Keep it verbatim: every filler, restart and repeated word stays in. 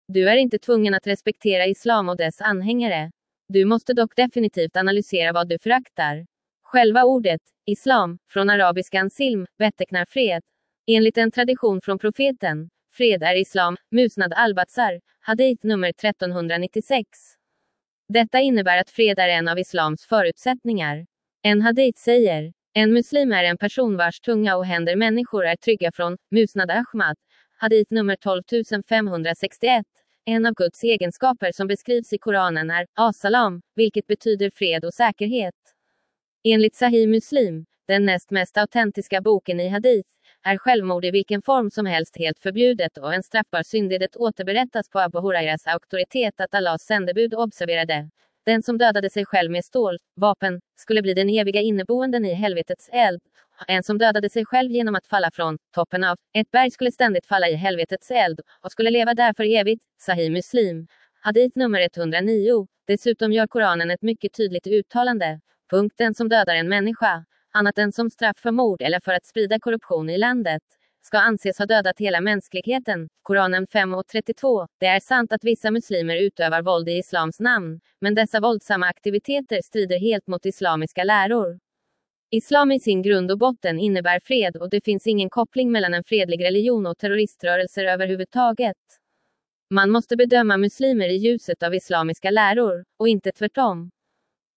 Du är inte tvungen att respektera islam och dess anhängare. Du måste dock definitivt analysera vad du föraktar. Själva ordet, islam, från arabiskan silm, betecknar fred. Enligt en tradition från profeten, fred är islam, Musnad al-Bazzar, hadith nummer trettonhundranittiosex. Detta innebär att fred är en av islams förutsättningar. En hadith säger, en muslim är en person vars tunga och händer människor är trygga från, Musnad Ahmad, hadith nummer tolvtusenfemhundrasextioett. En av Guds egenskaper som beskrivs i Koranen är, as-salam, vilket betyder fred och säkerhet. Enligt Sahih Muslim, den näst mest autentiska boken i hadith, är självmord i vilken form som helst helt förbjudet och en straffbar synd. Det återberättas på Abu Hurairas auktoritet att Allahs sändebud observerade. Den som dödade sig själv med stål, vapen, skulle bli den eviga inneboenden i helvetets eld. En som dödade sig själv genom att falla från toppen av ett berg skulle ständigt falla i helvetets eld och skulle leva där för evigt. Sahih Muslim. Hadith nummer etthundranio. Dessutom gör Koranen ett mycket tydligt uttalande. Punkt. Den som dödar en människa, annat än som straff för mord eller för att sprida korruption i landet, ska anses ha dödat hela mänskligheten. Koranen fem och trettiotvå. Det är sant att vissa muslimer utövar våld i islams namn, men dessa våldsamma aktiviteter strider helt mot islamiska läror. Islam i sin grund och botten innebär fred och det finns ingen koppling mellan en fredlig religion och terroriströrelser överhuvudtaget. Man måste bedöma muslimer i ljuset av islamiska läror, och inte tvärtom.